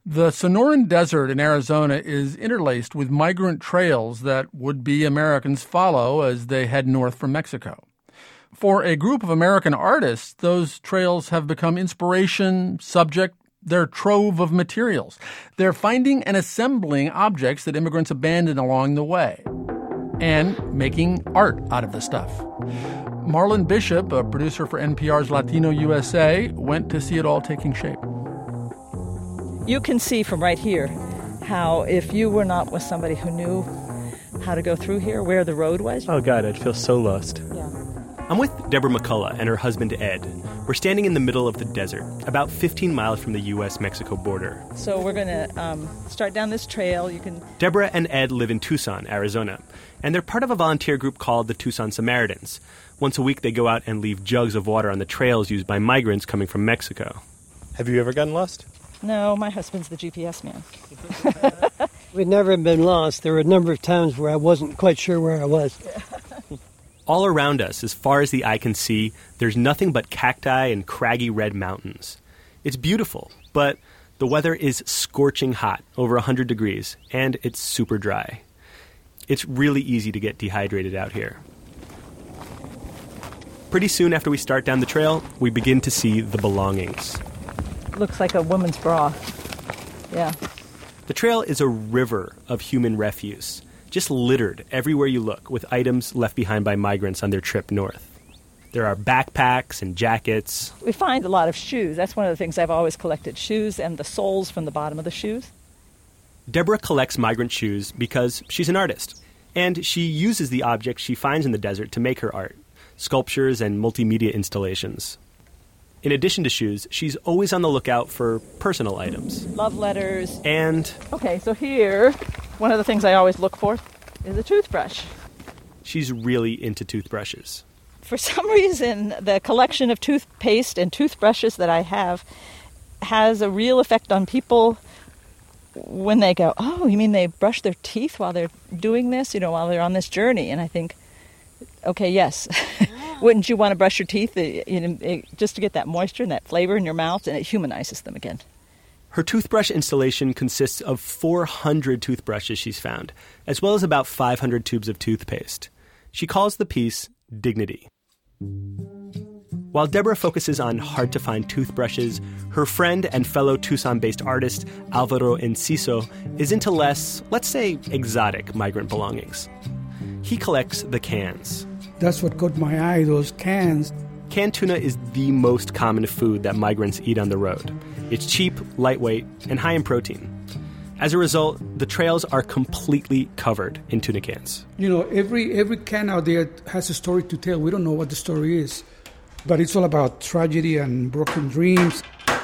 The Sonoran Desert in Arizona is interlaced with migrant trails that would-be Americans follow as they head north from Mexico. For a group of American artists, those trails have become inspiration, subject, their trove of materials. They're finding and assembling objects that immigrants abandoned along the way and making art out of the stuff. Marlon Bishop, a producer for NPR's Latino USA, went to see it all taking shape. You can see from right here how if you were not with somebody who knew how to go through here, where the road was. Oh, God, I'd feel so lost. Yeah. I'm with Deborah McCullough and her husband, Ed. We're standing in the middle of the desert, about 15 miles from the U.S.-Mexico border. So we're going to start down this trail. Deborah and Ed live in Tucson, Arizona, and they're part of a volunteer group called the Tucson Samaritans. Once a week, they go out and leave jugs of water on the trails used by migrants coming from Mexico. Have you ever gotten lost? No, my husband's the GPS man. We've never been lost. There were a number of times where I wasn't quite sure where I was. All around us, as far as the eye can see, there's nothing but cacti and craggy red mountains. It's beautiful, but the weather is scorching hot, over 100 degrees, and it's super dry. It's really easy to get dehydrated out here. Pretty soon after we start down the trail, we begin to see the belongings. Looks like a woman's bra. Yeah. The trail is a river of human refuse, just littered everywhere you look with items left behind by migrants on their trip north. There are backpacks and jackets. We find a lot of shoes. That's one of the things I've always collected, shoes and the soles from the bottom of the shoes. Deborah collects migrant shoes because she's an artist, and she uses the objects she finds in the desert to make her art, sculptures and multimedia installations. In addition to shoes, she's always on the lookout for personal items. Love letters. And... Okay, so here, one of the things I always look for is a toothbrush. She's really into toothbrushes. For some reason, the collection of toothpaste and toothbrushes that I have has a real effect on people when they go, oh, you mean they brush their teeth while they're doing this, while they're on this journey? And I think, okay, yes. Wouldn't you want to brush your teeth just to get that moisture and that flavor in your mouth, and it humanizes them again? Her toothbrush installation consists of 400 toothbrushes she's found, as well as about 500 tubes of toothpaste. She calls the piece Dignity. While Deborah focuses on hard-to-find toothbrushes, her friend and fellow Tucson-based artist Alvaro Enciso is into less, let's say, exotic migrant belongings. He collects the cans. That's what caught my eye, those cans. Canned tuna is the most common food that migrants eat on the road. It's cheap, lightweight, and high in protein. As a result, the trails are completely covered in tuna cans. Every can out there has a story to tell. We don't know what the story is, but it's all about tragedy and broken dreams.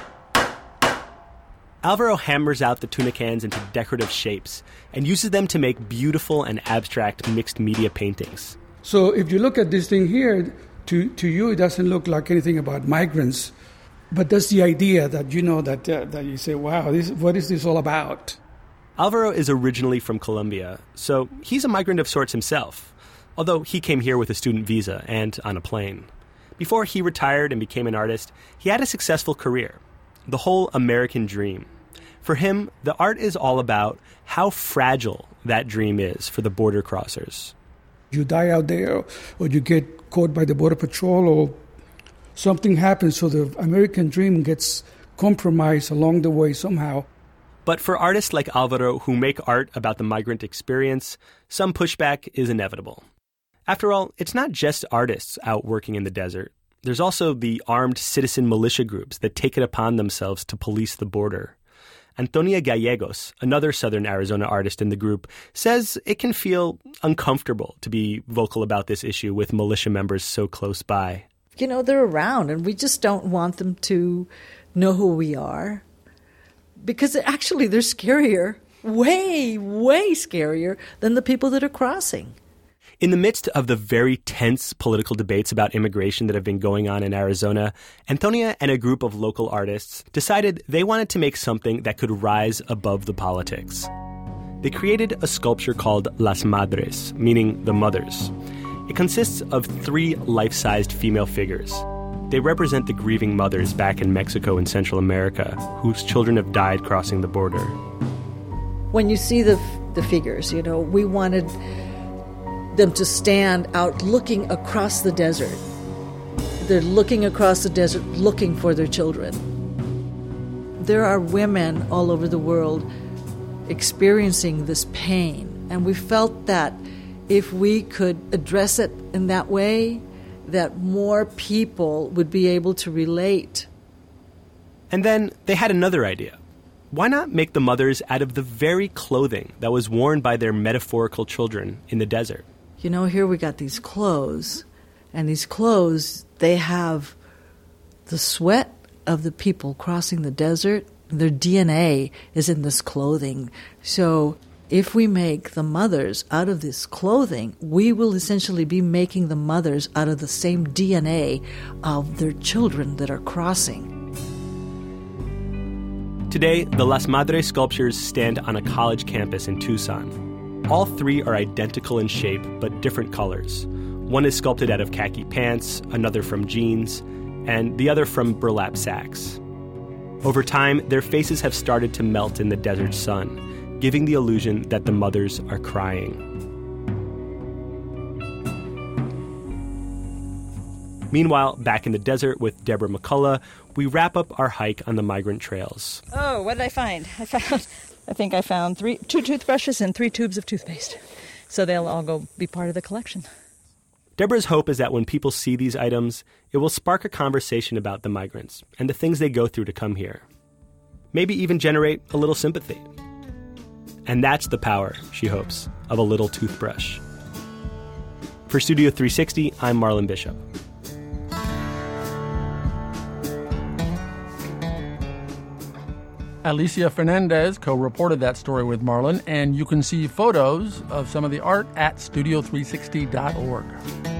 Alvaro hammers out the tuna cans into decorative shapes and uses them to make beautiful and abstract mixed media paintings. So if you look at this thing here, to you it doesn't look like anything about migrants, but that's the idea that that you say, wow, what is this all about? Alvaro is originally from Colombia, so he's a migrant of sorts himself, although he came here with a student visa and on a plane. Before he retired and became an artist, he had a successful career, the whole American dream. For him, the art is all about how fragile that dream is for the border crossers. You die out there, or you get caught by the Border Patrol, or something happens, so the American dream gets compromised along the way somehow. But for artists like Alvaro who make art about the migrant experience, some pushback is inevitable. After all, it's not just artists out working in the desert. There's also the armed citizen militia groups that take it upon themselves to police the border. Antonia Gallegos, another Southern Arizona artist in the group, says it can feel uncomfortable to be vocal about this issue with militia members so close by. They're around, and we just don't want them to know who we are. Because actually they're scarier, way, way scarier than the people that are crossing. In the midst of the very tense political debates about immigration that have been going on in Arizona, Antonia and a group of local artists decided they wanted to make something that could rise above the politics. They created a sculpture called Las Madres, meaning the mothers. It consists of 3 life-sized female figures. they represent the grieving mothers back in Mexico and Central America whose children have died crossing the border. When you see the figures, we wanted them to stand out looking across the desert. They're looking across the desert looking for their children. There are women all over the world experiencing this pain, and we felt that if we could address it in that way, that more people would be able to relate. And then they had another idea. Why not make the mothers out of the very clothing that was worn by their metaphorical children in the desert? Here we got these clothes, and these clothes, they have the sweat of the people crossing the desert. Their DNA is in this clothing. So if we make the mothers out of this clothing, we will essentially be making the mothers out of the same DNA of their children that are crossing. Today, the Las Madres sculptures stand on a college campus in Tucson. All three are identical in shape, but different colors. One is sculpted out of khaki pants, another from jeans, and the other from burlap sacks. Over time, their faces have started to melt in the desert sun, giving the illusion that the mothers are crying. Meanwhile, back in the desert with Deborah McCullough, we wrap up our hike on the migrant trails. Oh, what did I find? I think I found 2 toothbrushes and 3 tubes of toothpaste. So they'll all be part of the collection. Deborah's hope is that when people see these items, it will spark a conversation about the migrants and the things they go through to come here. Maybe even generate a little sympathy. And that's the power, she hopes, of a little toothbrush. For Studio 360, I'm Marlon Bishop. Alicia Fernandez co-reported that story with Marlon, and you can see photos of some of the art at studio360.org.